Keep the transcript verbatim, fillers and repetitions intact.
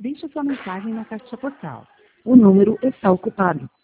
Deixe sua mensagem na caixa postal. O número está ocupado.